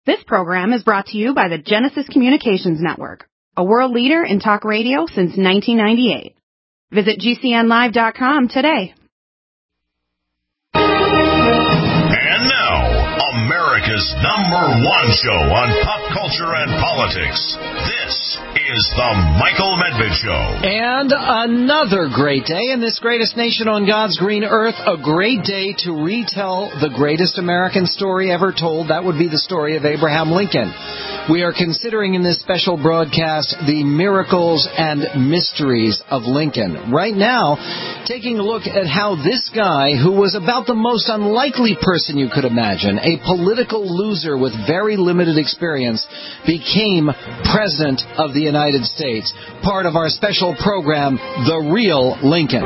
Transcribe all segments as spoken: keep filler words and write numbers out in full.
This program is brought to you by the Genesis Communications Network, a world leader in talk radio since nineteen ninety-eight. Visit G C N live dot com today. And now, America's number one show on pop culture and politics. This is the Michael Medved Show. And another great day in this greatest nation on God's green earth. A great day to retell the greatest American story ever told. That would be the story of Abraham Lincoln. We are considering in this special broadcast the miracles and mysteries of Lincoln. Right now, taking a look at how this guy, who was about the most unlikely person you could imagine, a political loser with very limited experience, became President of the United States. Part of our special program, The Real Lincoln.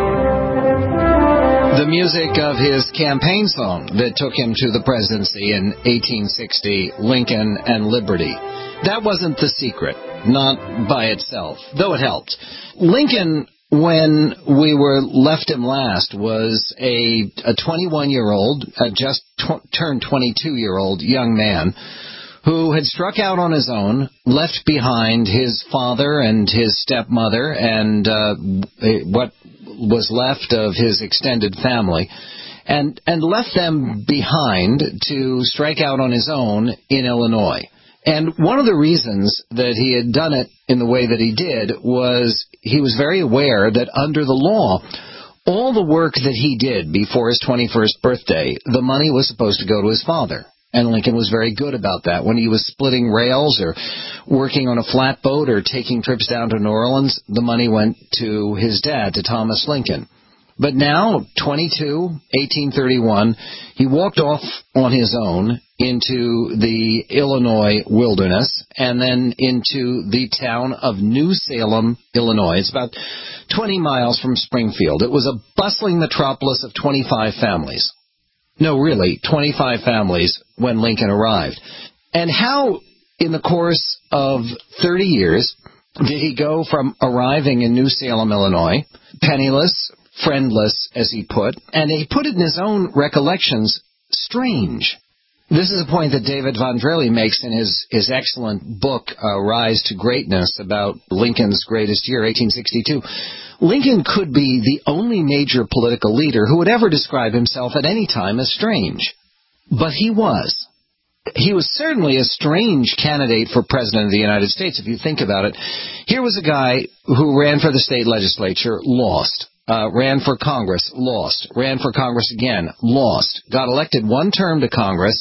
The music of his campaign song that took him to the presidency in eighteen sixty, Lincoln and Liberty. That wasn't the secret, not by itself, though it helped. Lincoln, when we were left him last, was a a twenty-one-year-old, a just tw- turned twenty-two-year-old young man who had struck out on his own, left behind his father and his stepmother and uh, what was left of his extended family, and and left them behind to strike out on his own in Illinois. And one of the reasons that he had done it in the way that he did was he was very aware that under the law, all the work that he did before his twenty-first birthday, the money was supposed to go to his father. And Lincoln was very good about that. When he was splitting rails or working on a flatboat or taking trips down to New Orleans, the money went to his dad, to Thomas Lincoln. But now, twenty-two, eighteen thirty-one, he walked off on his own into the Illinois wilderness and then into the town of New Salem, Illinois. It's about twenty miles from Springfield. It was a bustling metropolis of twenty-five families. No, really, twenty-five families when Lincoln arrived. And how, in the course of thirty years, did he go from arriving in New Salem, Illinois, penniless, friendless, as he put, and he put it in his own recollections, strange. This is a point that David Vondrelli makes in his, his excellent book, uh, Rise to Greatness, about Lincoln's greatest year, eighteen sixty-two. Lincoln could be the only major political leader who would ever describe himself at any time as strange. But he was. He was certainly a strange candidate for President of the United States, if you think about it. Here was a guy who ran for the state legislature, lost. Uh, ran for Congress, lost. Ran for Congress again, lost. Got elected one term to Congress,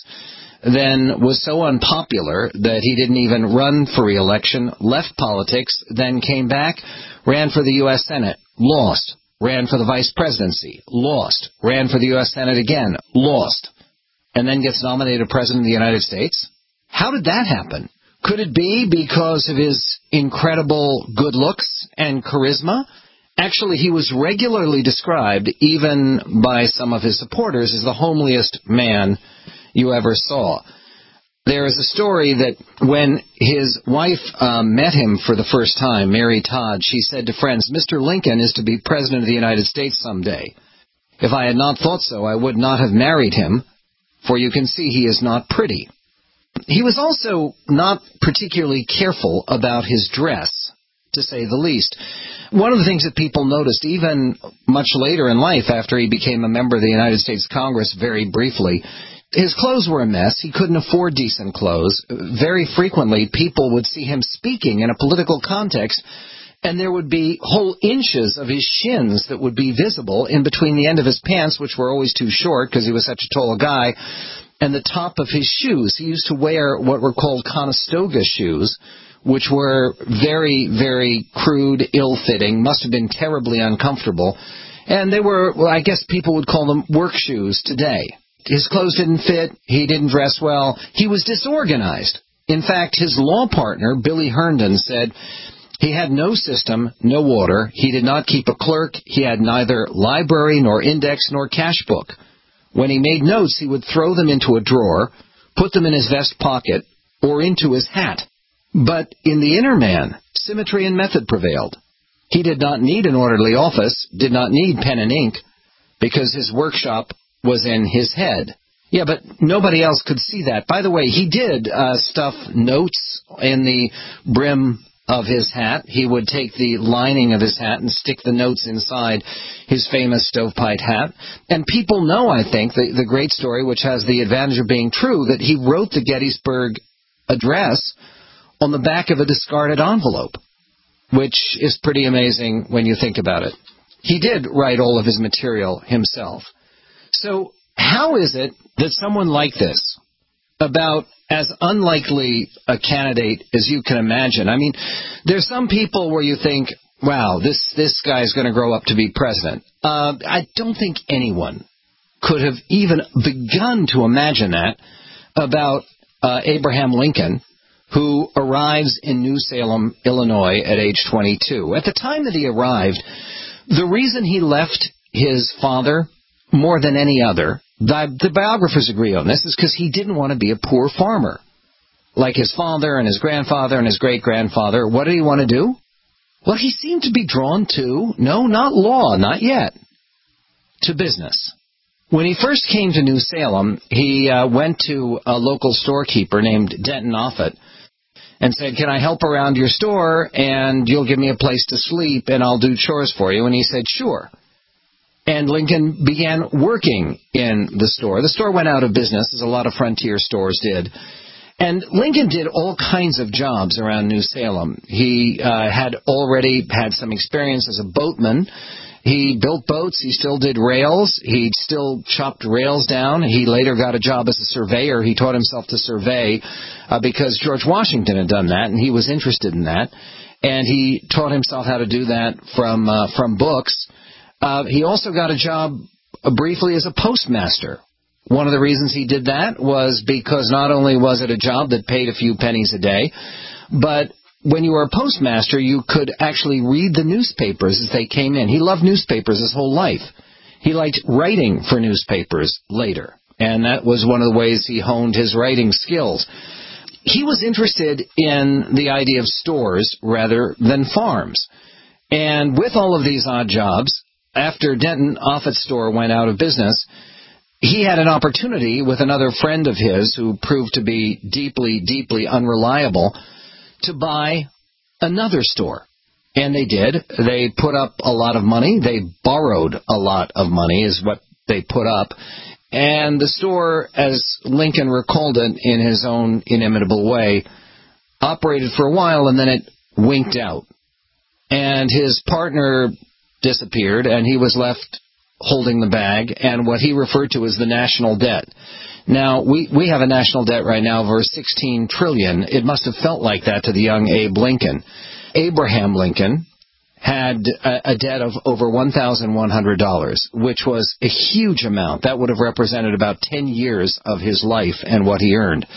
then was so unpopular that he didn't even run for re-election, left politics, then came back, ran for the U S Senate, lost. Ran for the vice presidency, lost. Ran for the U S Senate again, lost. And then gets nominated President of the United States? How did that happen? Could it be because of his incredible good looks and charisma? Actually, he was regularly described, even by some of his supporters, as the homeliest man you ever saw. There is a story that when his wife um, met him for the first time, Mary Todd, she said to friends, "Mister Lincoln is to be President of the United States someday. If I had not thought so, I would not have married him, for you can see he is not pretty." He was also not particularly careful about his dress, to say the least. One of the things that people noticed, even much later in life, after he became a member of the United States Congress very briefly, his clothes were a mess. He couldn't afford decent clothes. Very frequently, people would see him speaking in a political context, and there would be whole inches of his shins that would be visible in between the end of his pants, which were always too short because he was such a tall guy, and the top of his shoes. He used to wear what were called Conestoga shoes, which were very, very crude, ill-fitting, must have been terribly uncomfortable. And they were, well, I guess people would call them work shoes today. His clothes didn't fit. He didn't dress well. He was disorganized. In fact, his law partner, Billy Herndon, said he had no system, no order. He did not keep a clerk. He had neither library nor index nor cash book. When he made notes, he would throw them into a drawer, put them in his vest pocket, or into his hat. But in the inner man, symmetry and method prevailed. He did not need an orderly office, did not need pen and ink, because his workshop was in his head. Yeah, but nobody else could see that. By the way, he did uh, stuff notes in the brim of his hat. He would take the lining of his hat and stick the notes inside his famous stovepipe hat. And people know, I think, the, the great story, which has the advantage of being true, that he wrote the Gettysburg Address on the back of a discarded envelope, which is pretty amazing when you think about it. He did write all of his material himself. So how is it that someone like this, about as unlikely a candidate as you can imagine, I mean, there's some people where you think, wow, this, this guy's going to grow up to be president. Uh, I don't think anyone could have even begun to imagine that about uh, Abraham Lincoln, who arrives in New Salem, Illinois at age twenty-two. At the time that he arrived, the reason he left his father more than any other, the, the biographers agree on this, is because he didn't want to be a poor farmer. Like his father and his grandfather and his great-grandfather. What did he want to do? Well, he seemed to be drawn to, no, not law, not yet, to business. When he first came to New Salem, he uh, went to a local storekeeper named Denton Offutt and said, can I help around your store and you'll give me a place to sleep and I'll do chores for you? And he said, sure. And Lincoln began working in the store. The store went out of business, as a lot of frontier stores did. And Lincoln did all kinds of jobs around New Salem. He uh, had already had some experience as a boatman. He built boats. He still did rails. He still chopped rails down. He later got a job as a surveyor. He taught himself to survey uh, because George Washington had done that, and he was interested in that. And he taught himself how to do that from uh, from books. Uh, he also got a job uh, briefly as a postmaster. One of the reasons he did that was because not only was it a job that paid a few pennies a day, but when you were a postmaster, you could actually read the newspapers as they came in. He loved newspapers his whole life. He liked writing for newspapers later, and that was one of the ways he honed his writing skills. He was interested in the idea of stores rather than farms. And with all of these odd jobs, after Denton Offutt's store went out of business, he had an opportunity with another friend of his who proved to be deeply, deeply unreliable to buy another store. And they did. They put up a lot of money. They borrowed a lot of money is what they put up. And the store, as Lincoln recalled it in his own inimitable way, operated for a while and then it winked out. And his partner disappeared and he was left holding the bag and what he referred to as the national debt. Now, we, we have a national debt right now of over sixteen trillion dollars. It must have felt like that to the young Abe Lincoln. Abraham Lincoln had a, a debt of over one thousand one hundred dollars, which was a huge amount. That would have represented about ten years of his life and what he earned.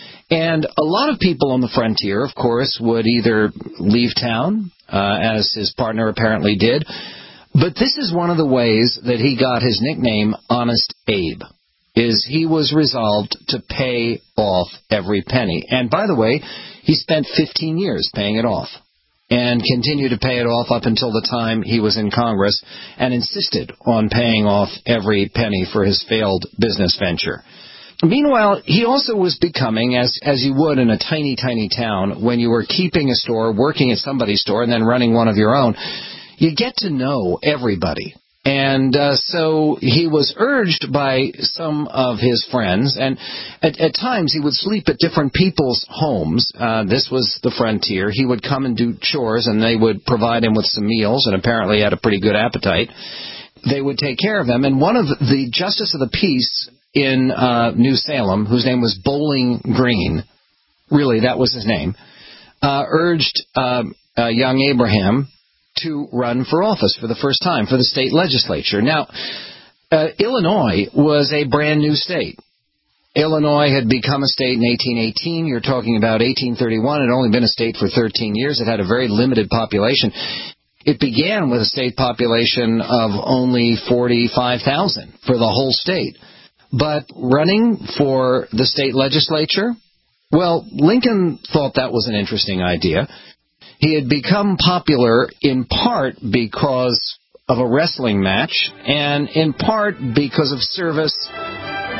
And a lot of people on the frontier, of course, would either leave town, uh, as his partner apparently did, but this is one of the ways that he got his nickname, Honest Abe, is he was resolved to pay off every penny. And by the way, he spent fifteen years paying it off and continued to pay it off up until the time he was in Congress and insisted on paying off every penny for his failed business venture. Meanwhile, he also was becoming, as as you would in a tiny, tiny town, when you were keeping a store, working at somebody's store, and then running one of your own, you get to know everybody. And uh, so he was urged by some of his friends, and at, at times he would sleep at different people's homes. Uh, this was the frontier. He would come and do chores, and they would provide him with some meals, and apparently had a pretty good appetite. They would take care of him, and one of the Justice of the Peace in uh, New Salem, whose name was Bowling Green, really that was his name, uh, urged uh, uh, young Abraham to run for office for the first time for the state legislature. Now, uh, Illinois was a brand new state. Illinois had become a state in eighteen eighteen. You're talking about eighteen thirty-one. It had only been a state for thirteen years. It had a very limited population. It began with a state population of only forty-five thousand for the whole state. But running for the state legislature, well, Lincoln thought that was an interesting idea. He had become popular in part because of a wrestling match and in part because of service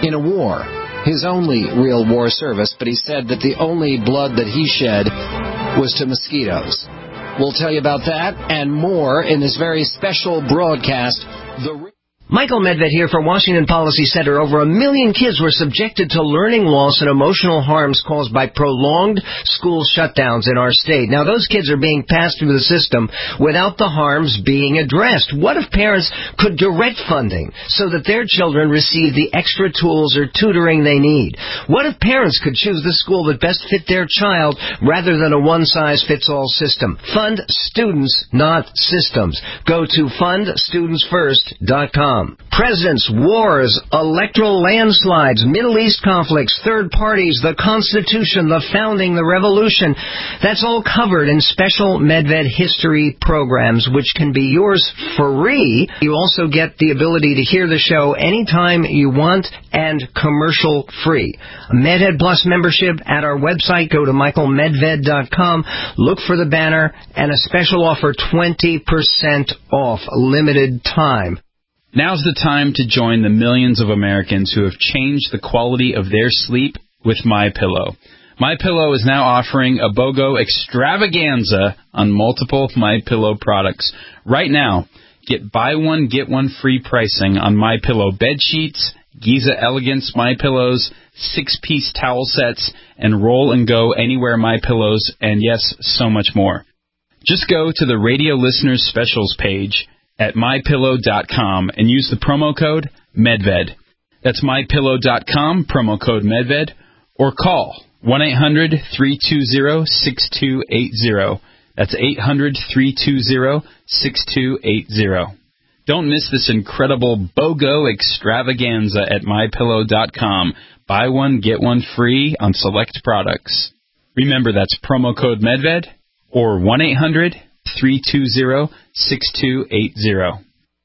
in a war, his only real war service, but he said that the only blood that he shed was to mosquitoes. We'll tell you about that and more in this very special broadcast. The Michael Medved here for Washington Policy Center. Over a million kids were subjected to learning loss and emotional harms caused by prolonged school shutdowns in our state. Now, those kids are being passed through the system without the harms being addressed. What if parents could direct funding so that their children receive the extra tools or tutoring they need? What if parents could choose the school that best fit their child rather than a one-size-fits-all system? Fund students, not systems. Go to fund students first dot com. Presidents, wars, electoral landslides, Middle East conflicts, third parties, the Constitution, the founding, the revolution. That's all covered in special Medved history programs, which can be yours free. You also get the ability to hear the show anytime you want and commercial free. Medved Plus membership at our website. Go to michael medved dot com. Look for the banner and a special offer, twenty percent off, limited time. Now's the time to join the millions of Americans who have changed the quality of their sleep with MyPillow. MyPillow is now offering a BOGO extravaganza on multiple MyPillow products. Right now, get buy one, get one free pricing on MyPillow bed sheets, Giza Elegance MyPillows, six-piece towel sets, and Roll and Go Anywhere MyPillows, and yes, so much more. Just go to the Radio Listeners Specials page at my pillow dot com and use the promo code Medved. That's my pillow dot com, promo code Medved, or call one eight hundred, three two zero, six two eight zero. That's eight hundred, three two zero, six two eight zero. Don't miss this incredible BOGO extravaganza at my pillow dot com. Buy one, get one free on select products. Remember, that's promo code Medved or one eight hundred, three two zero, six two eight zero.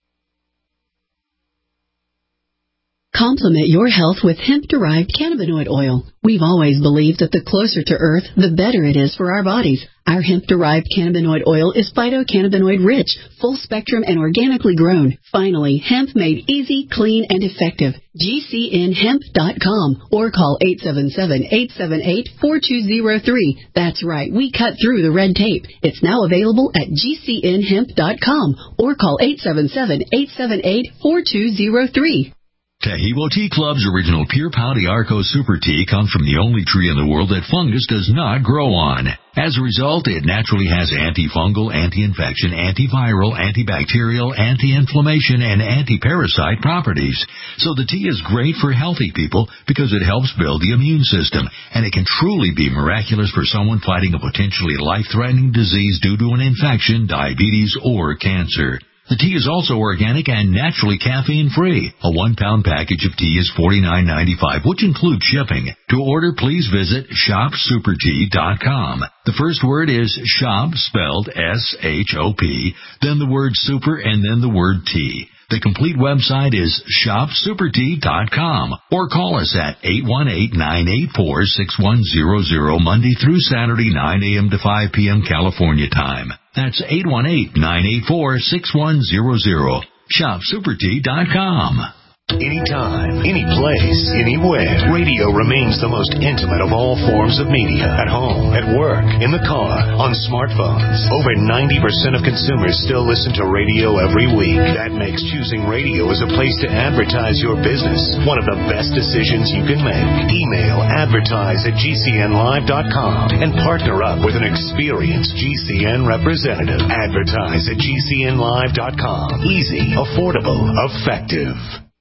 Complement your health with hemp-derived cannabinoid oil. We've always believed that the closer to Earth, the better it is for our bodies. Our hemp-derived cannabinoid oil is phytocannabinoid-rich, full-spectrum, and organically grown. Finally, hemp made easy, clean, and effective. G C N hemp dot com or call eight seven seven, eight seven eight, four two zero three. That's right, we cut through the red tape. It's now available at G C N hemp dot com or call eight seven seven, eight seven eight, four two zero three. Taheebo Tea Club's original Pure Pau d'Arco Super Tea comes from the only tree in the world that fungus does not grow on. As a result, it naturally has antifungal, anti-infection, antiviral, antibacterial, anti-inflammation, and anti-parasite properties. So the tea is great for healthy people because it helps build the immune system, and it can truly be miraculous for someone fighting a potentially life-threatening disease due to an infection, diabetes, or cancer. The tea is also organic and naturally caffeine-free. A one-pound package of tea is forty-nine ninety-five, which includes shipping. To order, please visit shop super tea dot com. The first word is shop, spelled S H O P, then the word super, and then the word tea. The complete website is shop super tea dot com or call us at eight one eight, nine eight four, six one zero zero Monday through Saturday, nine a.m. to five p.m. California time. That's eight one eight, nine eight four, six one zero zero. shop super tea dot com. Anytime, any place, anywhere, radio remains the most intimate of all forms of media. At home, at work, in the car, on smartphones. Over ninety percent of consumers still listen to radio every week. That makes choosing radio as a place to advertise your business one of the best decisions you can make. Email advertise at G C N live dot com and partner up with an experienced G C N representative. Advertise at G C N live dot com. Easy, affordable, effective.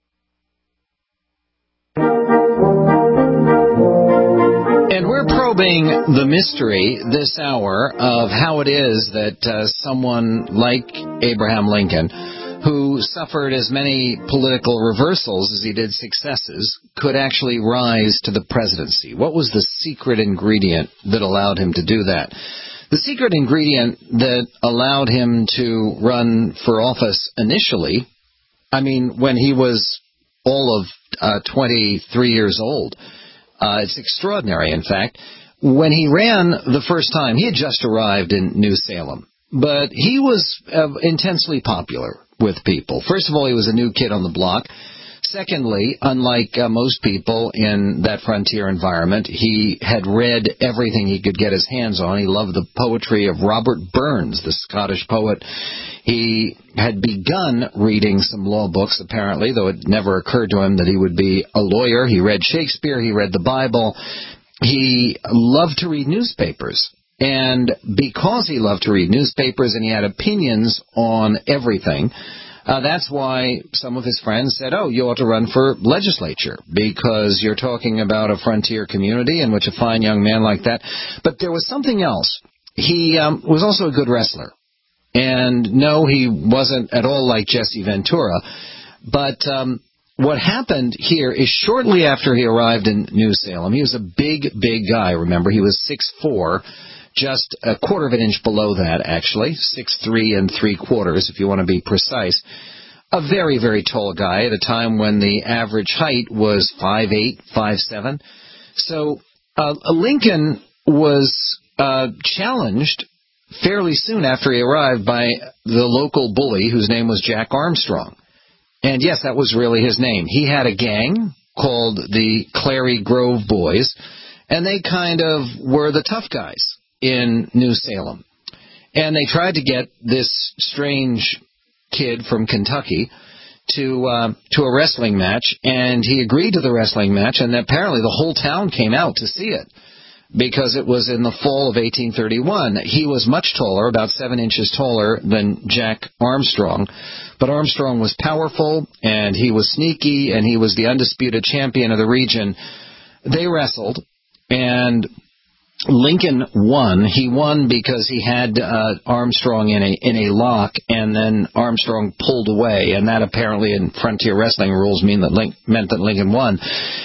And we're probing the mystery this hour of how it is that uh, someone like Abraham Lincoln, who suffered as many political reversals as he did successes, could actually rise to the presidency. What was the secret ingredient that allowed him to do that? The secret ingredient that allowed him to run for office initially, I mean, when he was all of uh, twenty-three years old, Uh, it's extraordinary, in fact. When he ran the first time, he had just arrived in New Salem, but he was uh, intensely popular with people. First of all, he was a new kid on the block. Secondly, unlike uh, most people in that frontier environment, he had read everything he could get his hands on. He loved the poetry of Robert Burns, the Scottish poet. He had begun reading some law books, apparently, though it never occurred to him that he would be a lawyer. He read Shakespeare. He read the Bible. He loved to read newspapers. And because he loved to read newspapers and he had opinions on everything, Uh, that's why some of his friends said, oh, you ought to run for legislature because you're talking about a frontier community in which a fine young man like that. But there was something else. He um, was also a good wrestler. And no, he wasn't at all like Jesse Ventura. But um, what happened here is shortly after he arrived in New Salem, he was a big, big guy. Remember, he was six foot four. Just a quarter of an inch below that, actually, six three and three quarters, if you want to be precise. A very, very tall guy at a time when the average height was five eight, five seven. So uh, Lincoln was uh, challenged fairly soon after he arrived by the local bully whose name was Jack Armstrong. And yes, that was really his name. He had a gang called the Clary Grove Boys, and they kind of were the tough guys in New Salem. And they tried to get this strange kid from Kentucky to uh, to a wrestling match, and he agreed to the wrestling match, and apparently the whole town came out to see it because it was in the fall of eighteen thirty-one. He was much taller, about seven inches taller than Jack Armstrong, but Armstrong was powerful, and he was sneaky, and he was the undisputed champion of the region. They wrestled, and Lincoln won. He won because he had uh, Armstrong in a in a lock, and then Armstrong pulled away, and that apparently in frontier wrestling rules mean that Link, meant that Lincoln won.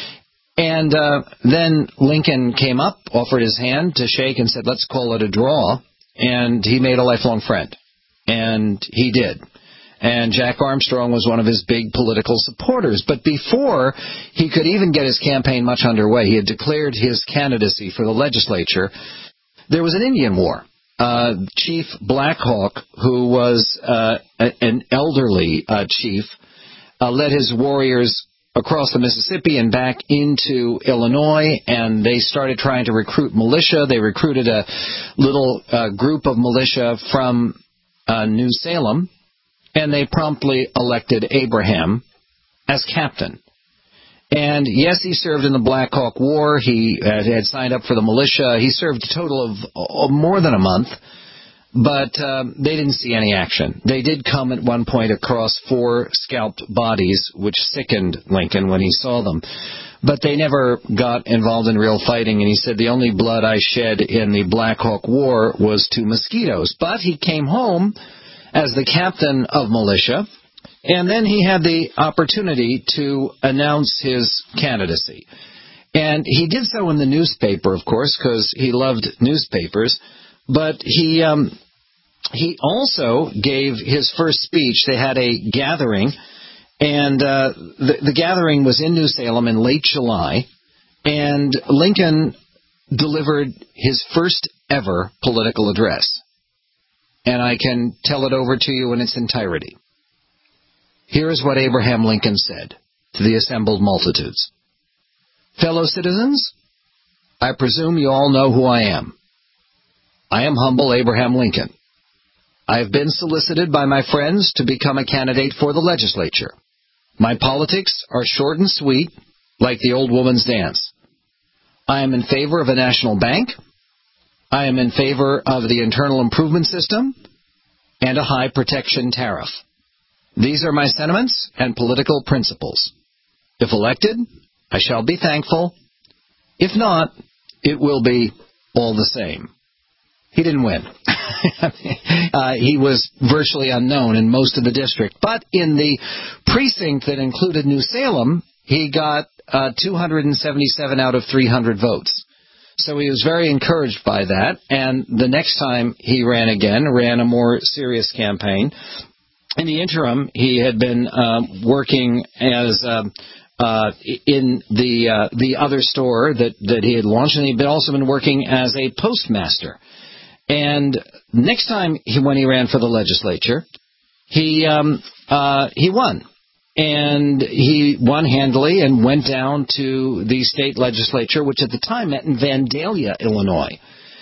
And uh, then Lincoln came up, offered his hand to shake, and said, "Let's call it a draw." And he made a lifelong friend, and he did. And Jack Armstrong was one of his big political supporters. But before he could even get his campaign much underway, he had declared his candidacy for the legislature. There was an Indian war. Uh, Chief Black Hawk, who was uh, an elderly uh, chief, uh, led his warriors across the Mississippi and back into Illinois, and they started trying to recruit militia. They recruited a little uh, group of militia from uh, New Salem, and they promptly elected Abraham as captain. And yes, he served in the Black Hawk War. He uh, had signed up for the militia. He served a total of uh, more than a month, but uh, they didn't see any action. They did come at one point across four scalped bodies, which sickened Lincoln when he saw them. But they never got involved in real fighting, and he said, the only blood I shed in the Black Hawk War was two mosquitoes. But he came home as the captain of militia, and then he had the opportunity to announce his candidacy. And he did so in the newspaper, of course, because he loved newspapers, but he um, he also gave his first speech. They had a gathering, and uh, the, the gathering was in New Salem in late July, and Lincoln delivered his first ever political address. And I can tell it over to you in its entirety. Here is what Abraham Lincoln said to the assembled multitudes. Fellow citizens, I presume you all know who I am. I am humble Abraham Lincoln. I have been solicited by my friends to become a candidate for the legislature. My politics are short and sweet, like the old woman's dance. I am in favor of a national bank. I am in favor of the internal improvement system and a high protection tariff. These are my sentiments and political principles. If elected, I shall be thankful. If not, it will be all the same. He didn't win. uh, he was virtually unknown in most of the district. But in the precinct that included New Salem, he got uh, two hundred seventy-seven out of three hundred votes. So he was very encouraged by that, and the next time he ran again, ran a more serious campaign. In the interim, he had been uh, working as uh, uh, in the uh, the other store that, that he had launched, and he had also been working as a postmaster. And next time he, when he ran for the legislature, he um, uh, he won. And he won handily and went down to the state legislature, which at the time met in Vandalia, Illinois.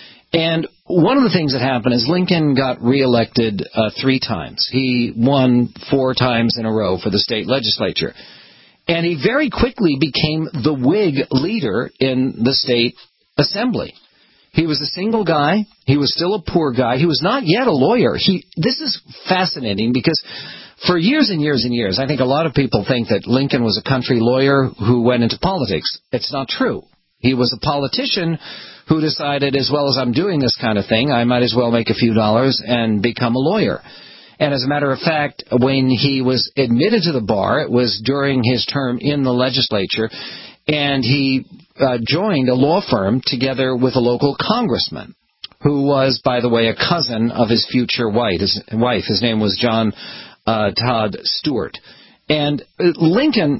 And one of the things that happened is Lincoln got reelected uh, three times. He won four times in a row for the state legislature. And he very quickly became the Whig leader in the state assembly. He was a single guy. He was still a poor guy. He was not yet a lawyer. He. This is fascinating because for years and years and years, I think a lot of people think that Lincoln was a country lawyer who went into politics. It's not true. He was a politician who decided, as well as I'm doing this kind of thing, I might as well make a few dollars and become a lawyer. And as a matter of fact, when he was admitted to the bar, it was during his term in the legislature, and he uh, joined a law firm together with a local congressman, who was, by the way, a cousin of his future wife. His, wife. His name was John uh, Todd Stewart. And Lincoln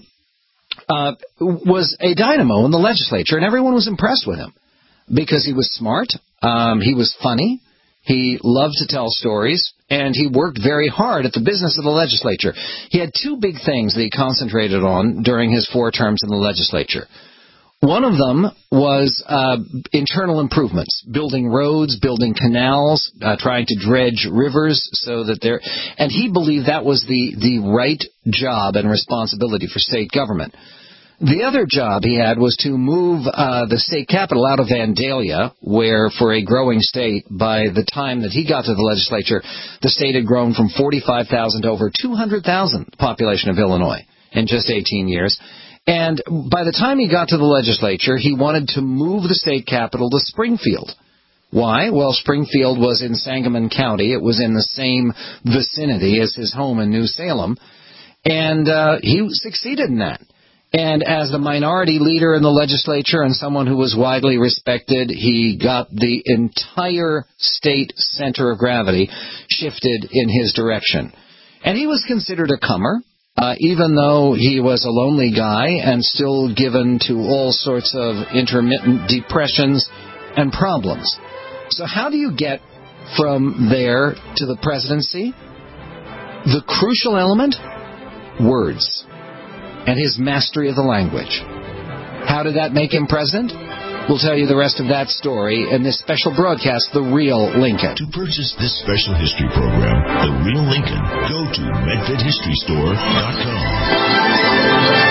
uh, was a dynamo in the legislature, and everyone was impressed with him because he was smart, um, he was funny, he loved to tell stories, and he worked very hard at the business of the legislature. He had two big things that he concentrated on during his four terms in the legislature. One of them was uh, internal improvements, building roads, building canals, uh, trying to dredge rivers so that there, and he believed that was the, the right job and responsibility for state government. The other job he had was to move uh, the state capital out of Vandalia, where for a growing state, by the time that he got to the legislature, the state had grown from forty-five thousand to over two hundred thousand, the population of Illinois, in just eighteen years. And by the time he got to the legislature, he wanted to move the state capital to Springfield. Why? Well, Springfield was in Sangamon County. It was in the same vicinity as his home in New Salem. And uh, he succeeded in that. And as the minority leader in the legislature and someone who was widely respected, he got the entire state center of gravity shifted in his direction. And he was considered a comer, uh, even though he was a lonely guy and still given to all sorts of intermittent depressions and problems. So how do you get from there to the presidency? The crucial element? Words. And his mastery of the language. How did that make him president? We'll tell you the rest of that story in this special broadcast, The Real Lincoln. To purchase this special history program, The Real Lincoln, go to medfed history store dot com.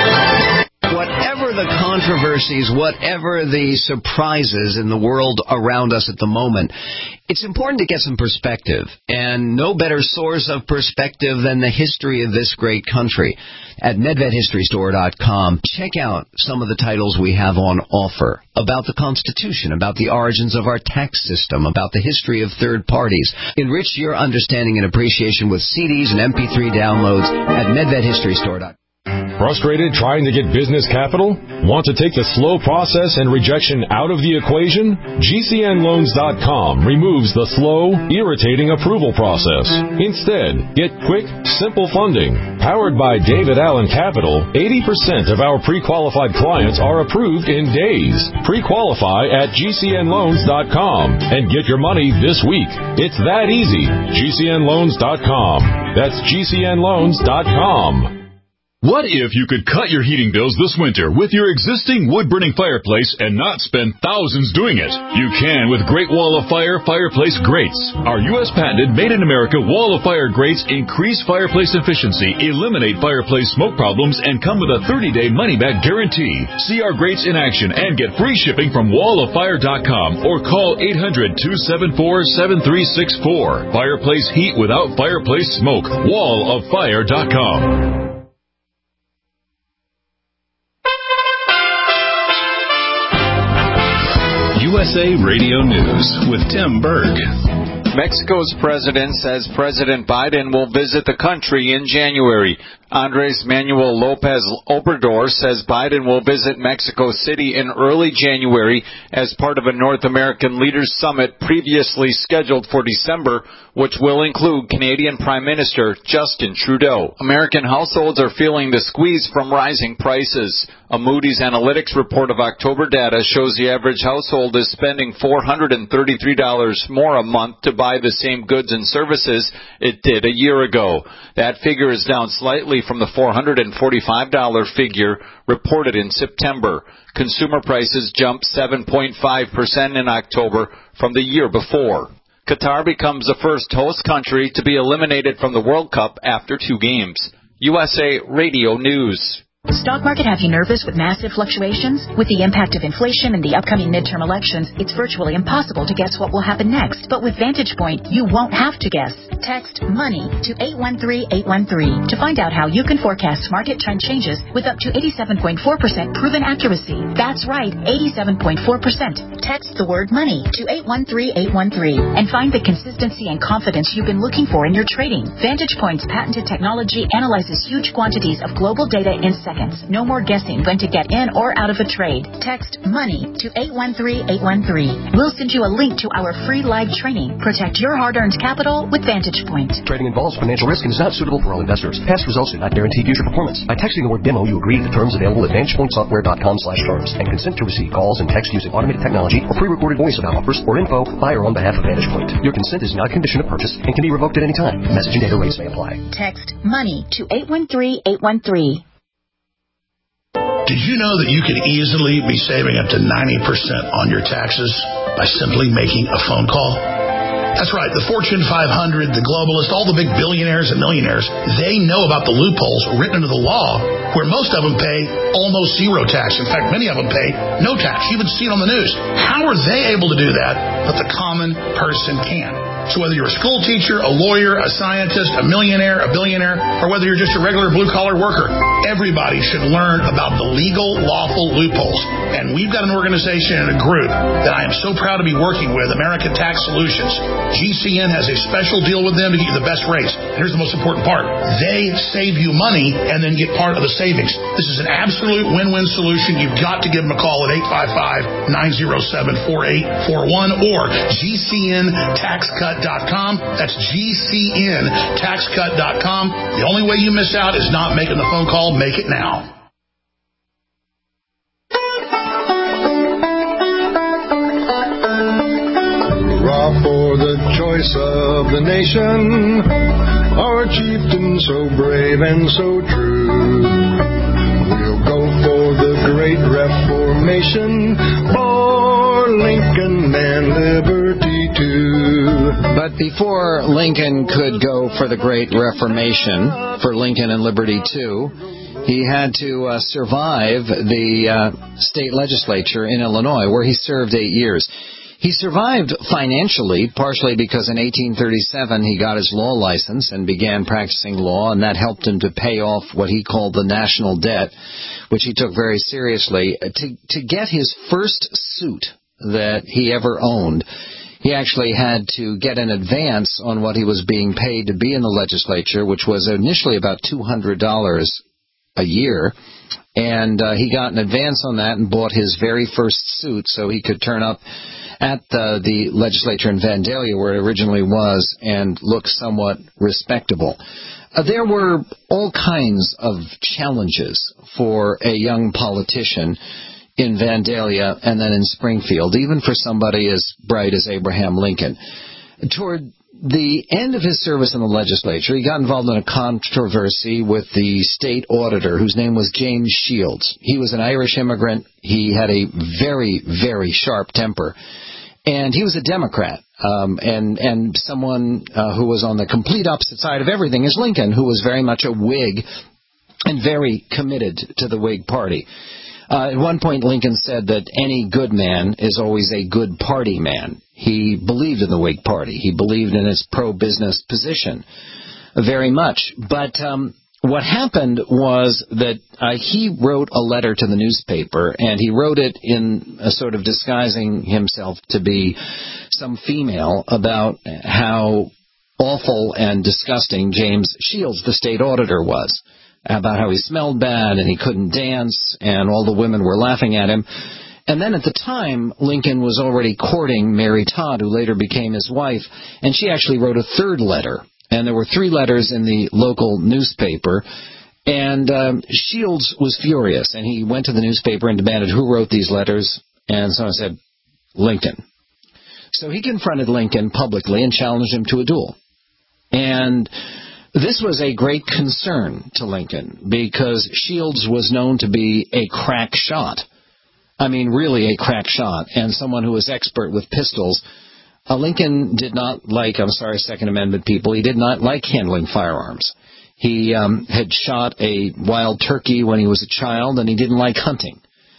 Whatever the controversies, whatever the surprises in the world around us at the moment, it's important to get some perspective, and no better source of perspective than the history of this great country. At medfed history store dot com, check out some of the titles we have on offer about the Constitution, about the origins of our tax system, about the history of third parties. Enrich your understanding and appreciation with C Ds and M P three downloads at medfed history store dot com. Frustrated trying to get business capital? Want to take the slow process and rejection out of the equation? G C N loans dot com removes the slow, irritating approval process. Instead, get quick, simple funding. Powered by David Allen Capital, eighty percent of our pre-qualified clients are approved in days. Pre-qualify at G C N loans dot com and get your money this week. It's that easy. G C N loans dot com. That's G C N loans dot com. What if you could cut your heating bills this winter with your existing wood-burning fireplace and not spend thousands doing it? You can with Great Wall of Fire Fireplace Grates. Our U S patented made-in-America Wall of Fire grates increase fireplace efficiency, eliminate fireplace smoke problems, and come with a thirty-day money-back guarantee. See our grates in action and get free shipping from wall of fire dot com or call eight hundred, two seven four, seven three six four. Fireplace heat without fireplace smoke. wall of fire dot com. U S A Radio News with Tim Berg. Mexico's president says President Biden will visit the country in January. Andres Manuel Lopez Obrador says Biden will visit Mexico City in early January as part of a North American Leaders Summit previously scheduled for December, which will include Canadian Prime Minister Justin Trudeau. American households are feeling the squeeze from rising prices. A Moody's Analytics report of October data shows the average household is spending four hundred thirty-three dollars more a month to buy the same goods and services it did a year ago. That figure is down slightly from the four hundred forty-five dollars figure reported in September. Consumer prices jumped seven point five percent in October from the year before. Qatar becomes the first host country to be eliminated from the World Cup after two games. U S A Radio News. Stock market have you nervous with massive fluctuations? With the impact of inflation and the upcoming midterm elections, it's virtually impossible to guess what will happen next. But with Vantage Point, you won't have to guess. Text MONEY to eight one three eight one three to find out how you can forecast market trend changes with up to eighty-seven point four percent proven accuracy. That's right, eighty-seven point four percent. Text the word MONEY to eight one three eight one three and find the consistency and confidence you've been looking for in your trading. Vantage Point's patented technology analyzes huge quantities of global data in seconds. No more guessing when to get in or out of a trade. Text MONEY to eight one three eight one three. We'll send you a link to our free live training. Protect your hard-earned capital with Vantage Point. Trading involves financial risk and is not suitable for all investors. Past results do not guarantee future performance. By texting the word demo, you agree to the terms available at vantage point software dot com slash terms and consent to receive calls and text using automated technology or pre-recorded voice about offers or info by or on behalf of Vantage Point. Your consent is not a condition of purchase and can be revoked at any time. Message and data rates may apply. Text MONEY to eight one three eight one three. Did you know that you could easily be saving up to ninety percent on your taxes by simply making a phone call? That's right. The Fortune five hundred, the globalists, all the big billionaires and millionaires, they know about the loopholes written into the law where most of them pay almost zero tax. In fact, many of them pay no tax. You even see it on the news. How are they able to do that, but the common person can? So whether you're a school teacher, a lawyer, a scientist, a millionaire, a billionaire, or whether you're just a regular blue-collar worker, everybody should learn about the legal, lawful loopholes. And we've got an organization and a group that I am so proud to be working with, American Tax Solutions. G C N has a special deal with them to get you the best rates. And here's the most important part. They save you money and then get part of the savings. This is an absolute win-win solution. You've got to give them a call at eight five five, nine oh seven, four eight four one or G C N tax cut dot com. That's G C N tax cut dot com. The only way you miss out is not making the phone call. Make it now. Hurrah for the choice of the nation, our chieftain so brave and so true. We'll go for the great Reformation, for Lincoln and liberty too. But before Lincoln could go for the Great Reformation, for Lincoln and Liberty too, he had to uh, survive the uh, state legislature in Illinois, where he served eight years. He survived financially, partially because in eighteen thirty-seven he got his law license and began practicing law, and that helped him to pay off what he called the national debt, which he took very seriously. To, to get his first suit that he ever owned, he actually had to get an advance on what he was being paid to be in the legislature, which was initially about two hundred dollars a year. And uh, he got an advance on that and bought his very first suit so he could turn up at the, the legislature in Vandalia, where it originally was, and look somewhat respectable. Uh, there were all kinds of challenges for a young politician in Vandalia and then in Springfield, even for somebody as bright as Abraham Lincoln. Toward the end of his service in the legislature, he got involved in a controversy with the state auditor, whose name was James Shields. He was an Irish immigrant. He had a very, very sharp temper. And he was a Democrat, um, and, and someone uh, who was on the complete opposite side of everything is Lincoln, who was very much a Whig and very committed to the Whig Party. Uh, at one point, Lincoln said that any good man is always a good party man. He believed in the Whig Party. He believed in its pro-business position very much. But um, what happened was that uh, he wrote a letter to the newspaper, and he wrote it in a sort of disguising himself to be some female about how awful and disgusting James Shields, the state auditor, was, about how he smelled bad and he couldn't dance and all the women were laughing at him. And then at the time, Lincoln was already courting Mary Todd, who later became his wife, and she actually wrote a third letter. And there were three letters in the local newspaper, and um, Shields was furious, and he went to the newspaper and demanded who wrote these letters, and someone said, Lincoln. So he confronted Lincoln publicly and challenged him to a duel. And This was a great concern to Lincoln because Shields was known to be a crack shot. I mean, really a crack shot, and someone who was expert with pistols. Uh, Lincoln did not like, I'm sorry, Second Amendment people, he did not like handling firearms. He um, had shot a wild turkey when he was a child, and he didn't like hunting.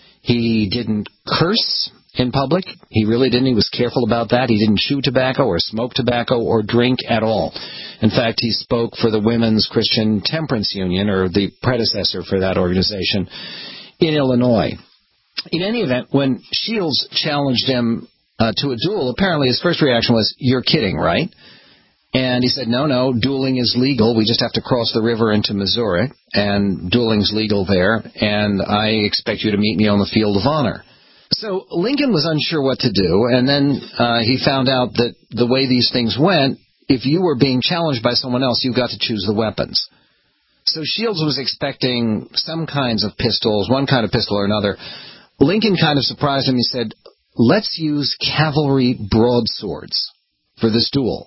He didn't curse in public. He really didn't. He was careful about that. He didn't chew tobacco or smoke tobacco or drink at all. In fact, he spoke for the Women's Christian Temperance Union, or the predecessor for that organization, in Illinois. In any event, when Shields challenged him uh, to a duel, apparently his first reaction was, "You're kidding, right?" And he said, no, no, dueling is legal. We just have to cross the river into Missouri, and dueling's legal there, and I expect you to meet me on the field of honor. So Lincoln was unsure what to do, and then uh, he found out that the way these things went, if you were being challenged by someone else, you got to choose the weapons. So Shields was expecting some kinds of pistols, one kind of pistol or another. Lincoln kind of surprised him. He said, let's use cavalry broadswords for this duel.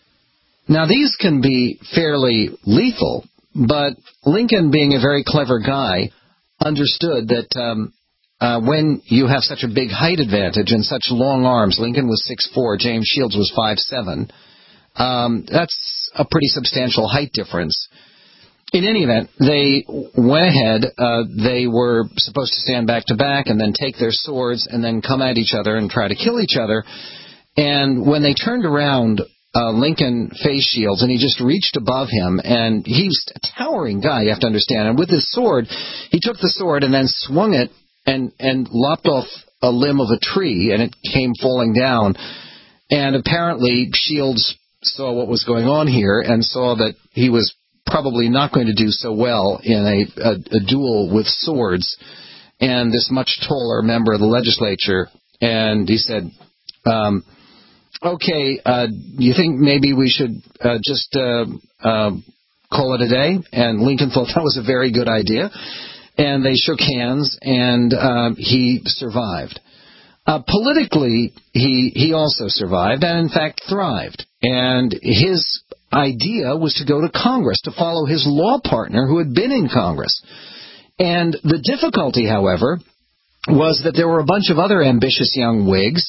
Now, these can be fairly lethal, but Lincoln, being a very clever guy, understood that um, uh, when you have such a big height advantage and such long arms, Lincoln was six foot four, James Shields was five foot seven, um, that's a pretty substantial height difference. In any event, they went ahead. Uh, they were supposed to stand back to back and then take their swords and then come at each other and try to kill each other. And when they turned around, Uh, Lincoln faced Shields, and he just reached above him, and he's a towering guy, you have to understand. And with his sword, he took the sword and then swung it and, and lopped off a limb of a tree, and it came falling down. And apparently Shields saw what was going on here and saw that he was probably not going to do so well in a, a, a duel with swords and this much taller member of the legislature. And he said, um, okay, uh, you think maybe we should uh, just uh, uh, call it a day? And Lincoln thought that was a very good idea. And they shook hands, and uh, he survived. Uh, politically, he he also survived, and in fact thrived. And his idea was to go to Congress, to follow his law partner who had been in Congress. And the difficulty, however, was that there were a bunch of other ambitious young Whigs.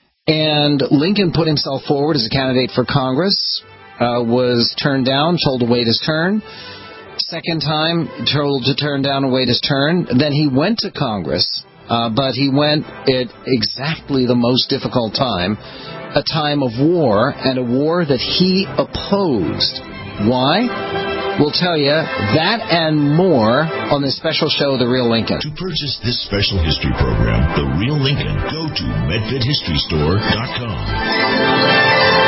And Lincoln put himself forward as a candidate for Congress, uh, was turned down, told to wait his turn. Second time, told to turn down and wait his turn. Then he went to Congress, uh, but he went at exactly the most difficult time, a time of war, and a war that he opposed. Why? We'll tell you that and more on this special show, The Real Lincoln. To purchase this special history program, The Real Lincoln, go to medfed history store dot com.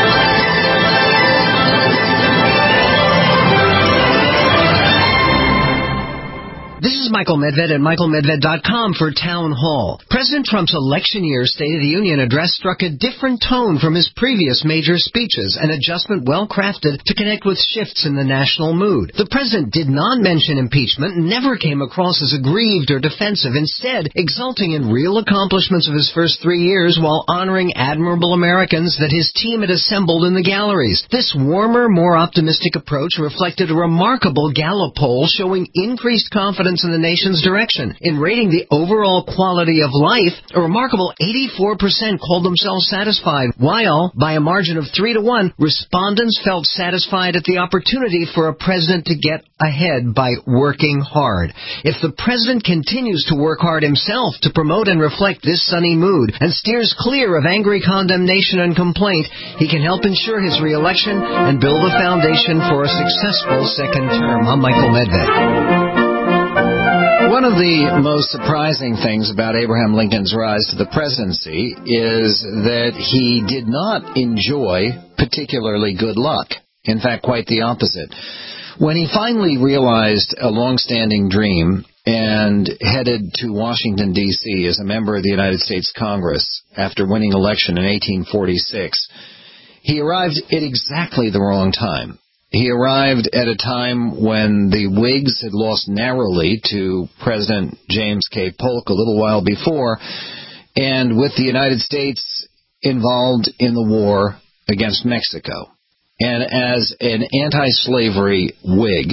This is Michael Medved at michael medved dot com for Town Hall. President Trump's election year State of the Union address struck a different tone from his previous major speeches, an adjustment well-crafted to connect with shifts in the national mood. The president did not mention impeachment and never came across as aggrieved or defensive, instead exulting in real accomplishments of his first three years while honoring admirable Americans that his team had assembled in the galleries. This warmer, more optimistic approach reflected a remarkable Gallup poll showing increased confidence in the nation's direction. In rating the overall quality of life, a remarkable eighty-four percent called themselves satisfied, while, by a margin of three to one, respondents felt satisfied at the opportunity for a president to get ahead by working hard. If the president continues to work hard himself to promote and reflect this sunny mood and steers clear of angry condemnation and complaint, he can help ensure his reelection and build a foundation for a successful second term. I'm Michael Medved. One of the most surprising things about Abraham Lincoln's rise to the presidency is that he did not enjoy particularly good luck. In fact, quite the opposite. When he finally realized a long-standing dream and headed to Washington, D C as a member of the United States Congress after winning election in eighteen forty-six, he arrived at exactly the wrong time. He arrived at a time when the Whigs had lost narrowly to President James K. Polk a little while before, and with the United States involved in the war against Mexico. And as an anti-slavery Whig,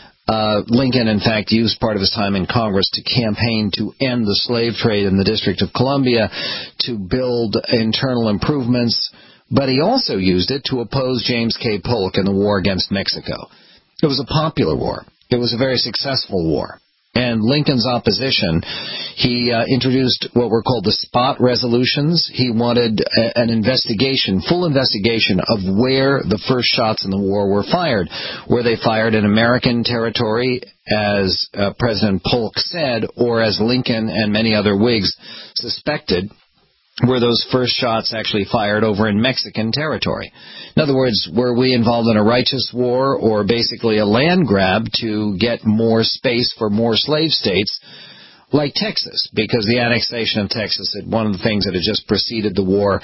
uh, Lincoln, in fact, used part of his time in Congress to campaign to end the slave trade in the District of Columbia, to build internal improvements, but he also used it to oppose James K. Polk in the war against Mexico. It was a popular war. It was a very successful war. And Lincoln's opposition, he uh, introduced what were called the spot resolutions. He wanted a, an investigation, full investigation of where the first shots in the war were fired. Were they fired in American territory, as uh, President Polk said, or as Lincoln and many other Whigs suspected, were those first shots actually fired over in Mexican territory? In other words, were we involved in a righteous war or basically a land grab to get more space for more slave states like Texas? Because the annexation of Texas is one of the things that had just preceded the war.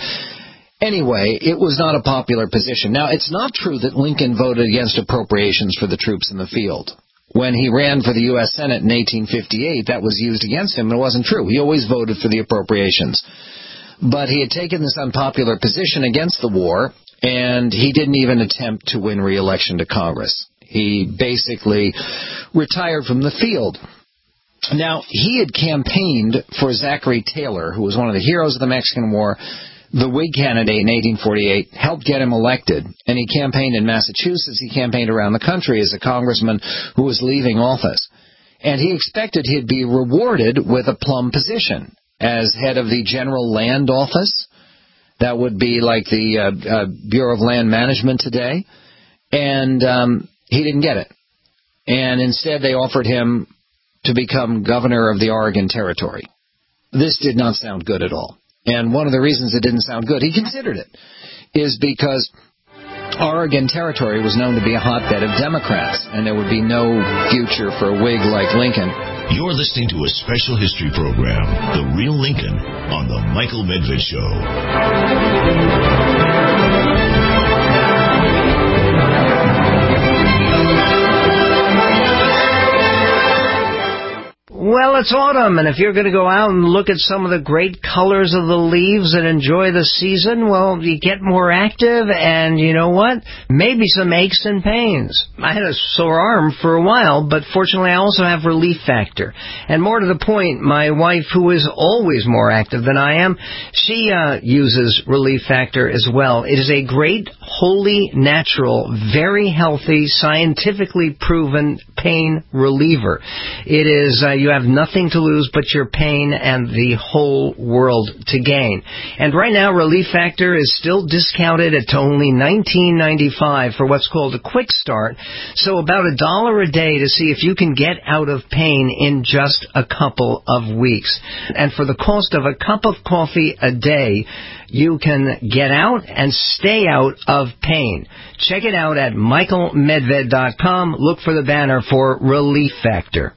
Anyway, it was not a popular position. Now, it's not true that Lincoln voted against appropriations for the troops in the field. When he ran for the U S Senate in eighteen fifty-eight, that was used against him, and it wasn't true. He always voted for the appropriations. But he had taken this unpopular position against the war, and he didn't even attempt to win re-election to Congress. He basically retired from the field. Now, he had campaigned for Zachary Taylor, who was one of the heroes of the Mexican War, the Whig candidate in eighteen forty-eight, helped get him elected. And he campaigned in Massachusetts. He campaigned around the country as a congressman who was leaving office. And he expected he'd be rewarded with a plum position as head of the General Land Office. That would be like the uh, uh, Bureau of Land Management today. And um, he didn't get it. And instead they offered him to become governor of the Oregon Territory. This did not sound good at all. And one of the reasons it didn't sound good, he considered it, is because Oregon Territory was known to be a hotbed of Democrats, and there would be no future for a Whig like Lincoln. You're listening to a special history program, The Real Lincoln, on The Michael Medved Show. Well, it's autumn, and if you're going to go out and look at some of the great colors of the leaves and enjoy the season, well, you get more active, and you know what? Maybe some aches and pains. I had a sore arm for a while, but fortunately I also have Relief Factor. And more to the point, my wife, who is always more active than I am, she uh, uses Relief Factor as well. It is a great, wholly natural, very healthy, scientifically proven pain reliever. It is, uh, you have nothing to lose but your pain and the whole world to gain. And right now, Relief Factor is still discounted at only nineteen ninety-five for what's called a quick start. So about a dollar a day to see if you can get out of pain in just a couple of weeks. And for the cost of a cup of coffee a day, you can get out and stay out of pain. Check it out at michael medved dot com. Look for the banner for Relief Factor.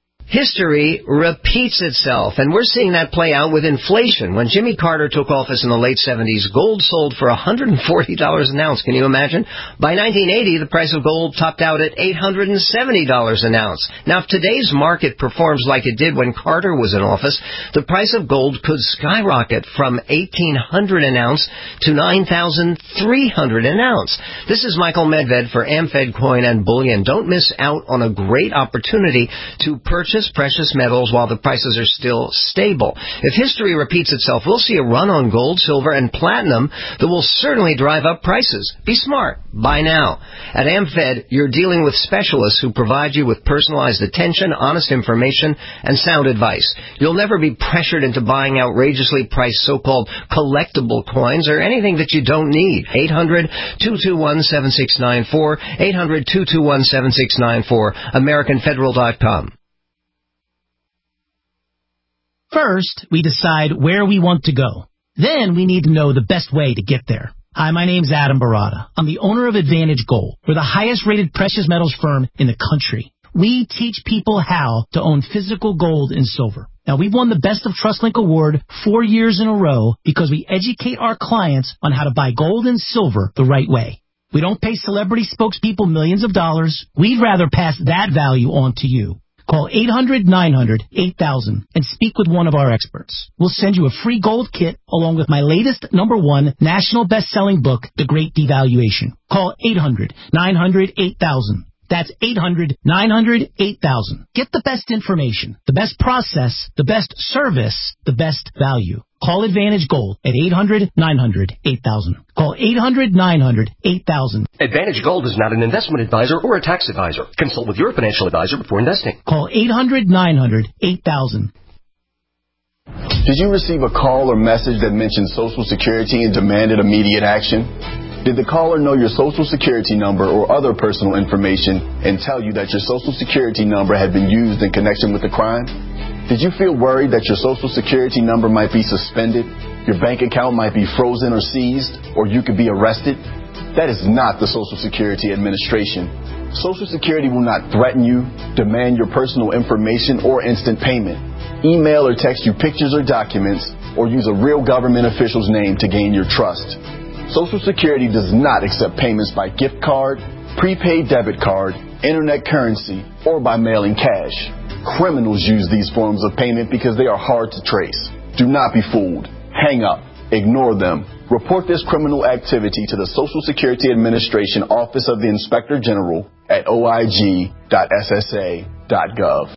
History repeats itself, and we're seeing that play out with inflation. When Jimmy Carter took office in the late seventies, gold sold for one hundred forty dollars an ounce. Can you imagine? By nineteen eighty, the price of gold topped out at eight hundred seventy dollars an ounce. Now, if today's market performs like it did when Carter was in office, the price of gold could skyrocket from eighteen hundred dollars an ounce to nine thousand three hundred dollars an ounce. This is Michael Medved for AmFed Coin and Bullion. Don't miss out on a great opportunity to purchase precious metals while the prices are still stable. If history repeats itself, we'll see a run on gold, silver, and platinum that will certainly drive up prices. Be smart. Buy now. At AmFed, you're dealing with specialists who provide you with personalized attention, honest information, and sound advice. You'll never be pressured into buying outrageously priced so-called collectible coins or anything that you don't need. eight hundred, two two one, seven six nine four, eight hundred, two two one, seven six nine four, American Federal dot com. First, we decide where we want to go. Then we need to know the best way to get there. Hi, my name's Adam Barada. I'm the owner of Advantage Gold. We're the highest rated precious metals firm in the country. We teach people how to own physical gold and silver. Now, we've won the Best of TrustLink Award four years in a row because we educate our clients on how to buy gold and silver the right way. We don't pay celebrity spokespeople millions of dollars. We'd rather pass that value on to you. Call eight hundred nine hundred eight thousand and speak with one of our experts. We'll send you a free gold kit along with my latest number one national best-selling book, The Great Devaluation. Call eight hundred nine hundred eight thousand. That's eight hundred nine hundred eight thousand. Get the best information, the best process, the best service, the best value. Call Advantage Gold at eight hundred nine hundred eight thousand. Call eight hundred nine hundred eight thousand. Advantage Gold is not an investment advisor or a tax advisor. Consult with your financial advisor before investing. Call eight hundred nine hundred eight thousand. Did you receive a call or message that mentioned Social Security and demanded immediate action? Did the caller know your Social Security number or other personal information and tell you that your Social Security number had been used in connection with the crime? Did you feel worried that your Social Security number might be suspended, your bank account might be frozen or seized, or you could be arrested? That is not the Social Security Administration. Social Security will not threaten you, demand your personal information, or instant payment, email or text you pictures or documents, or use a real government official's name to gain your trust. Social Security does not accept payments by gift card, prepaid debit card, internet currency, or by mailing cash. Criminals use these forms of payment because they are hard to trace. Do not be fooled. Hang up. Ignore them. Report this criminal activity to the Social Security Administration Office of the Inspector General at o i g dot s s a dot gov.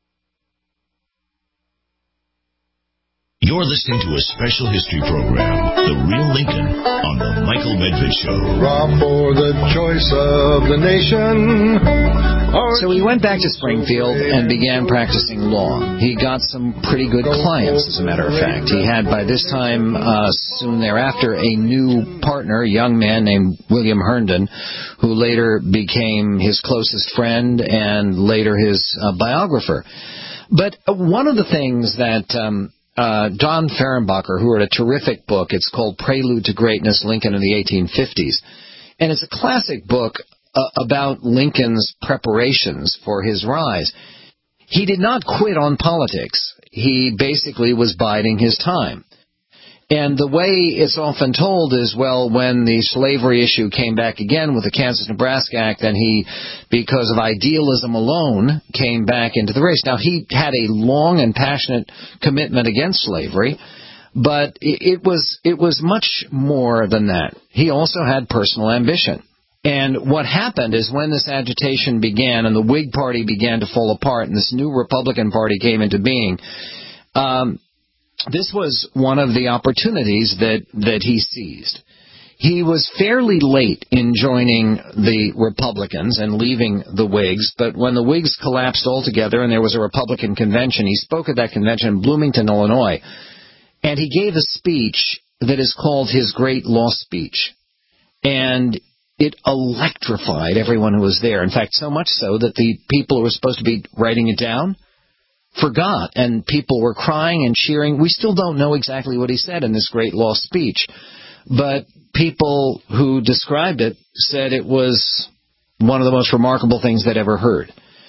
You're listening to a special history program, The Real Lincoln, on The Michael Medved Show. Raw for the choice of the nation. So he went back to Springfield and began practicing law. He got some pretty good clients, as a matter of fact. He had, by this time, uh, soon thereafter, a new partner, a young man named William Herndon, who later became his closest friend and later his uh, biographer. But one of the things that... Um, Uh, Don Fehrenbacher, who wrote a terrific book. It's called Prelude to Greatness, Lincoln in the eighteen fifties. And it's a classic book uh, about Lincoln's preparations for his rise. He did not quit on politics. He basically was biding his time. And the way it's often told is, well, when the slavery issue came back again with the Kansas-Nebraska Act, then he, because of idealism alone, came back into the race. Now, he had a long and passionate commitment against slavery, but it was it was much more than that. He also had personal ambition. And what happened is when this agitation began and the Whig Party began to fall apart and this new Republican Party came into being, um, this was one of the opportunities that, that he seized. He was fairly late in joining the Republicans and leaving the Whigs, but when the Whigs collapsed altogether and there was a Republican convention, he spoke at that convention in Bloomington, Illinois, and he gave a speech that is called his Great Law Speech. And it electrified everyone who was there. In fact, so much so that the people who were supposed to be writing it down forgot, and people were crying and cheering. We still don't know exactly what he said in this great law speech, but people who described it said it was one of the most remarkable things they'd ever heard.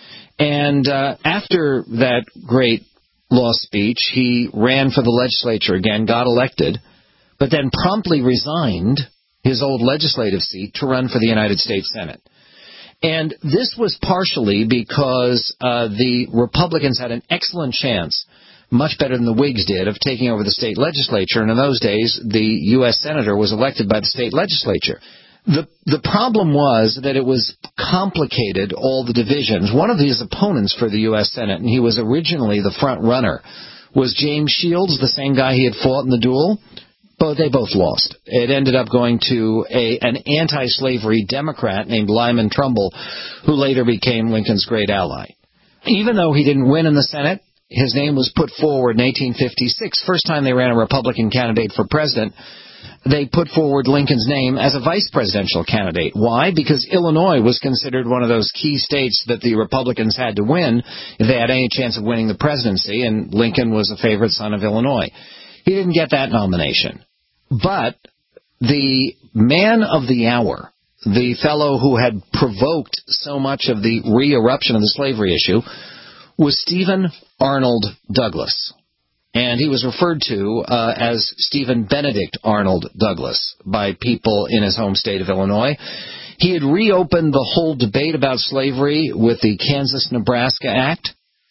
And uh, after that great law speech, he ran for the legislature again, got elected, but then promptly resigned his old legislative seat to run for the United States Senate. And this was partially because uh, the Republicans had an excellent chance, much better than the Whigs did, of taking over the state legislature. And in those days, the U S senator was elected by the state legislature. The the problem was that it was complicated, all the divisions. One of his opponents for the U S Senate, and he was originally the front runner, was James Shields, the same guy he had fought in the duel. But they both lost. It ended up going to a an anti-slavery Democrat named Lyman Trumbull, who later became Lincoln's great ally. Even though he didn't win in the Senate, his name was put forward in eighteen fifty-six. First time they ran a Republican candidate for president, they put forward Lincoln's name as a vice presidential candidate. Why? Because Illinois was considered one of those key states that the Republicans had to win if they had any chance of winning the presidency, and Lincoln was a favorite son of Illinois. He didn't get that nomination. But the man of the hour, the fellow who had provoked so much of the re-eruption of the slavery issue, was Stephen Arnold Douglas. And he was referred to uh, as Stephen Benedict Arnold Douglas by people in his home state of Illinois. He had reopened the whole debate about slavery with the Kansas-Nebraska Act.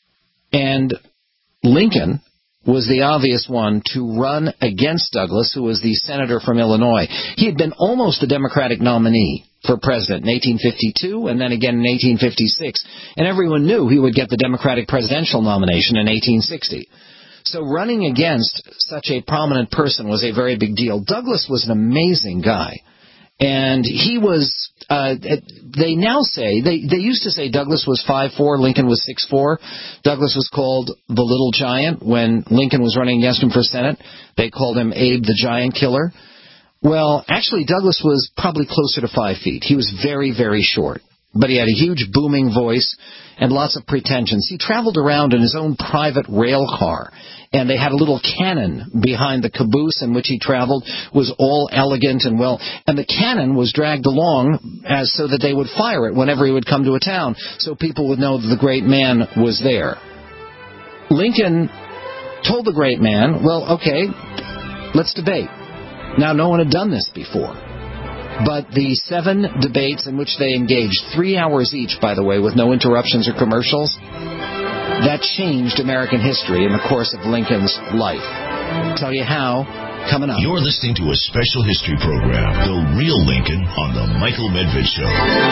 And Lincoln was the obvious one to run against Douglas, who was the senator from Illinois. He had been almost the Democratic nominee for president in eighteen fifty-two and then again in eighteen fifty-six. And everyone knew he would get the Democratic presidential nomination in eighteen sixty. So running against such a prominent person was a very big deal. Douglas was an amazing guy. And he was, uh, they now say, they, they used to say Douglas was five foot four, Lincoln was six foot four. Douglas was called the Little Giant when Lincoln was running against him for Senate. They called him Abe the Giant Killer. Well, actually, Douglas was probably closer to five feet. He was very, very short. But he had a huge booming voice and lots of pretensions. He traveled around in his own private rail car, and they had a little cannon behind the caboose in which he traveled. Was all elegant and well, and the cannon was dragged along as so that they would fire it whenever he would come to a town, so people would know that the great man was there. Lincoln told the great man, well, okay, let's debate. Now, no one had done this before. But the seven debates in which they engaged, three hours each, by the way, with no interruptions or commercials, that changed American history in the course of Lincoln's life. I'll tell you how, coming up. You're listening to a special history program, The Real Lincoln, on The Michael Medved Show.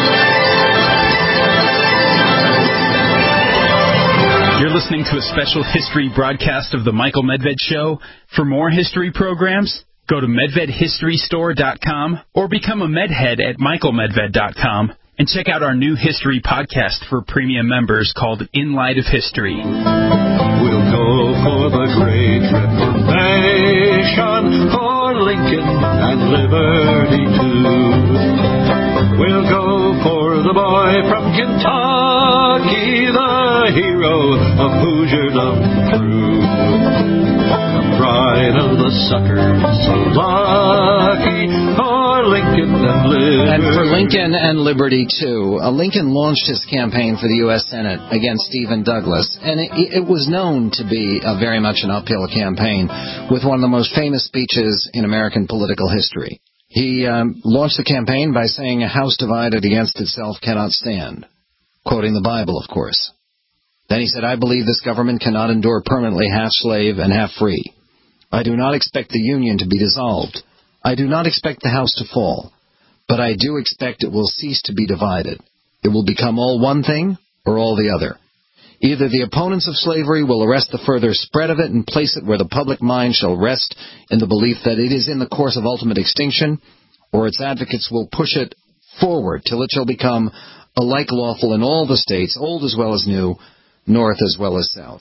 You're listening to a special history broadcast of The Michael Medved Show. For more history programs, go to medved history store dot com or become a medhead at michael medved dot com and check out our new history podcast for premium members called In Light of History. We'll go for the great Reformation, for Lincoln and liberty too. We'll go for the boy from Kentucky, the hero of Hoosierdom true. Pride of the sucker, so lucky, for Lincoln and liberty. And for Lincoln and liberty, too. Uh, Lincoln launched his campaign for the U S Senate against Stephen Douglas, and it, it was known to be a very much an uphill campaign, with one of the most famous speeches in American political history. He um, launched the campaign by saying, "A house divided against itself cannot stand," quoting the Bible, of course. Then he said, "I believe this government cannot endure permanently half slave and half free. I do not expect the Union to be dissolved. I do not expect the house to fall. But I do expect it will cease to be divided. It will become all one thing or all the other. Either the opponents of slavery will arrest the further spread of it and place it where the public mind shall rest in the belief that it is in the course of ultimate extinction, or its advocates will push it forward till it shall become alike lawful in all the states, old as well as new, north as well as south."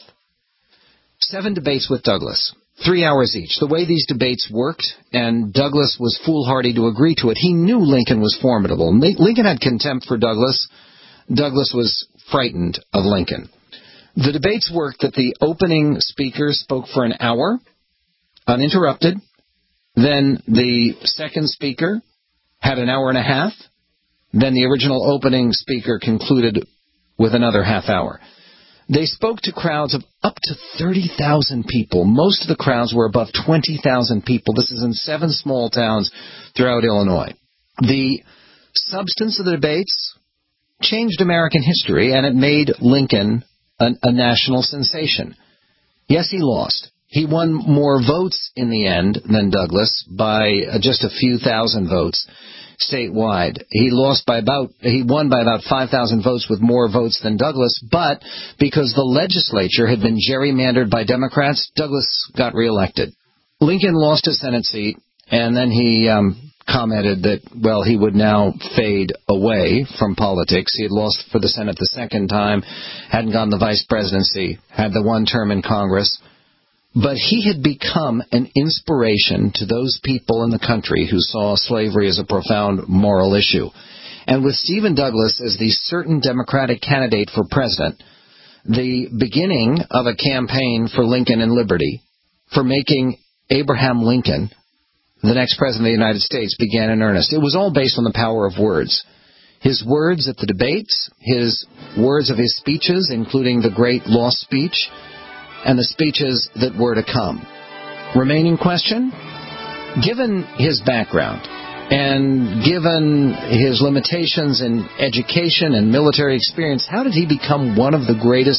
Seven debates with Douglas. Three hours each. The way these debates worked, and Douglas was foolhardy to agree to it. He knew Lincoln was formidable. Lincoln had contempt for Douglas. Douglas was frightened of Lincoln. The debates worked that the opening speaker spoke for an hour, uninterrupted. Then the second speaker had an hour and a half. Then the original opening speaker concluded with another half hour. They spoke to crowds of up to thirty thousand people. Most of the crowds were above twenty thousand people. This is in seven small towns throughout Illinois. The substance of the debates changed American history, and it made Lincoln a, a national sensation. Yes, he lost. He won more votes in the end than Douglas by uh, just a few thousand votes statewide. He lost by about, he won by about five thousand votes with more votes than Douglas, but because the legislature had been gerrymandered by Democrats, Douglas got reelected. Lincoln lost his Senate seat, and then he um, commented that, well, he would now fade away from politics. He had lost for the Senate the second time, hadn't gotten the vice presidency, had the one term in Congress. But he had become an inspiration to those people in the country who saw slavery as a profound moral issue. And with Stephen Douglas as the certain Democratic candidate for president, the beginning of a campaign for Lincoln and liberty, for making Abraham Lincoln the next president of the United States, began in earnest. It was all based on the power of words. His words at the debates, his words of his speeches, including the great lost speech, and the speeches that were to come. Remaining question? Given his background, and given his limitations in education and military experience, how did he become one of the greatest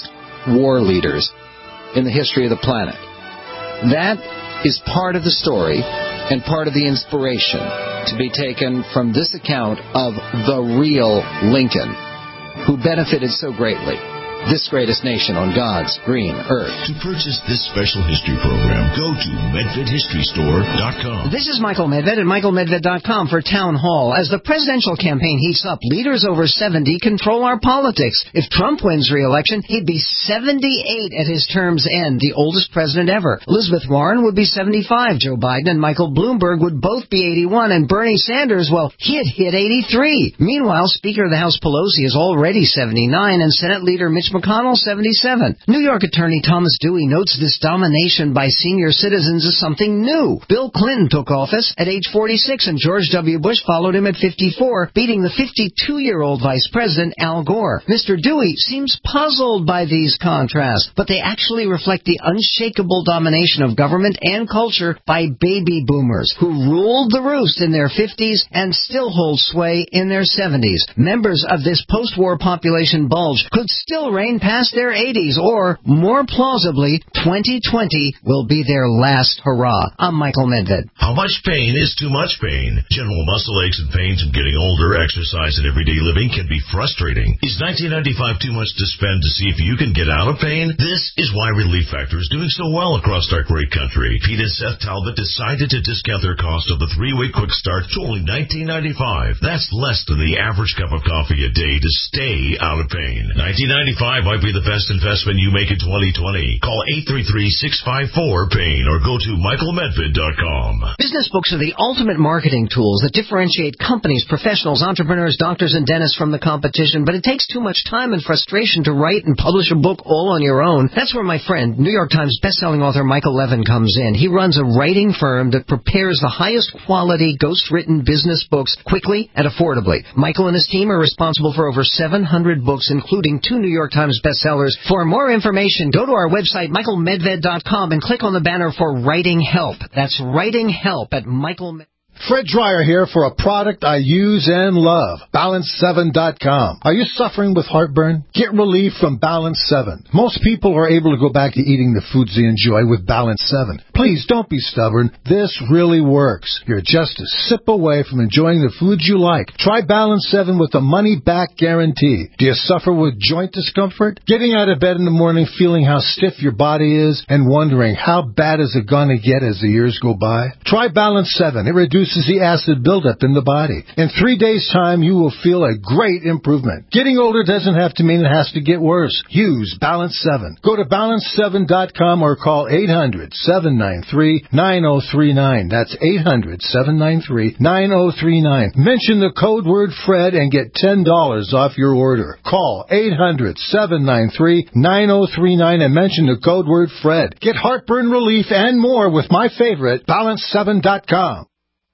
war leaders in the history of the planet. That is part of the story and part of the inspiration to be taken from this account of the real Lincoln, who benefited so greatly this greatest nation on God's green earth. To purchase this special history program, go to medved history store dot com. This is Michael Medved at michael medved dot com for Town Hall. As the presidential campaign heats up, leaders over seventy control our politics. If Trump wins re-election, he'd be seventy-eight at his term's end, the oldest president ever. Elizabeth Warren would be seventy-five. Joe Biden and Michael Bloomberg would both be eighty-one. And Bernie Sanders, well, he'd hit eighty-three. Meanwhile, Speaker of the House Pelosi is already seventy-nine, and Senate Leader Mitch McConnell, seventy-seven. New York Attorney Thomas Dewey notes this domination by senior citizens is something new. Bill Clinton took office at age forty-six, and George W. Bush followed him at fifty-four, beating the fifty-two-year-old Vice President Al Gore. Mister Dewey seems puzzled by these contrasts, but they actually reflect the unshakable domination of government and culture by baby boomers, who ruled the roost in their fifties and still hold sway in their seventies. Members of this post-war population bulge could still reign past their eighties, or, more plausibly, twenty twenty will be their last hurrah. I'm Michael Medved. How much pain is too much pain? General muscle aches and pains of getting older, exercise, and everyday living can be frustrating. Is nineteen ninety-five too much to spend to see if you can get out of pain? This is why Relief Factor is doing so well across our great country. Pete and Seth Talbot decided to discount their cost of the three-week quick start to only nineteen ninety-five. That's less than the average cup of coffee a day to stay out of pain. nineteen ninety-five might be the best investment you make in twenty twenty. Call eight three three, six five four, pain or go to michael medved dot com. Business books are the ultimate marketing tools that differentiate companies, professionals, entrepreneurs, doctors, and dentists from the competition, but it takes too much time and frustration to write and publish a book all on your own. That's where my friend, New York Times bestselling author Michael Levin comes in. He runs a writing firm that prepares the highest quality ghost-written business books quickly and affordably. Michael and his team are responsible for over seven hundred books, including two New York Times bestsellers. For more information, go to our website, michael medved dot com, and click on the banner for Writing Help. That's Writing Help at Michael Medved. Fred Dreyer here for a product I use and love, balance seven dot com. Are you suffering with heartburn? Get relief from Balance seven. Most people are able to go back to eating the foods they enjoy with Balance seven. Please don't be stubborn. This really works. You're just a sip away from enjoying the foods you like. Try Balance seven with a money-back guarantee. Do you suffer with joint discomfort? Getting out of bed in the morning feeling how stiff your body is and wondering how bad is it going to get as the years go by? Try Balance seven. It reduces the acid buildup in the body. In three days' time, you will feel a great improvement. Getting older doesn't have to mean it has to get worse. Use Balance seven. Go to balance seven dot com or call eight hundred, seven nine three, nine oh three nine. That's eight hundred, seven nine three, nine oh three nine. Mention the code word Fred and get ten dollars off your order. Call eight hundred, seven nine three, nine oh three nine and mention the code word Fred. Get heartburn relief and more with my favorite, balance seven dot com.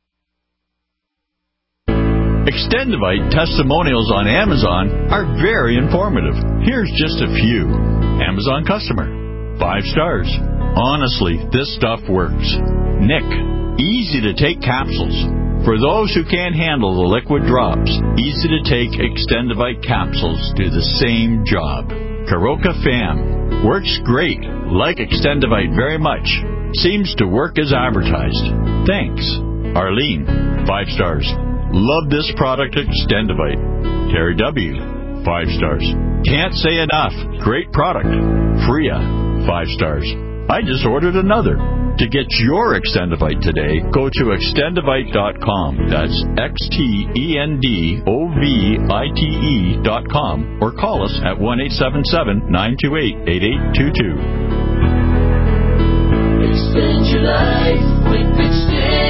Extendivite testimonials on Amazon are very informative. Here's just a few. Amazon customer. Five stars. Honestly, this stuff works. Nick. Easy to take capsules. For those who can't handle the liquid drops, easy to take Extendivite capsules do the same job. Karoka Fam. Works great. Like Extendivite very much. Seems to work as advertised. Thanks. Arlene. Five stars. Love this product, Extendivite. Terry W. Five stars. Can't say enough. Great product. Freya. Five stars. I just ordered another. To get your Extendivite today, go to extendivite dot com. That's X T E N D O V I T E dot com. Or call us at one eight seven seven, nine two eight, eight eight two two. Extend your life with Extend.